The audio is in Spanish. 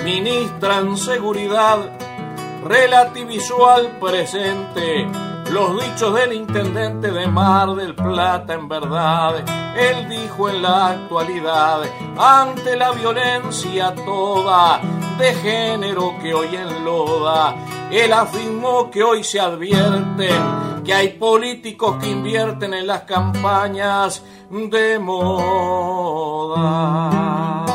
ministran seguridad, relativizó al presente los dichos del intendente de Mar del Plata. En verdad, él dijo en la actualidad, ante la violencia toda de género que hoy enloda, él afirmó que hoy se advierten que hay políticos que invierten en las campañas de moda.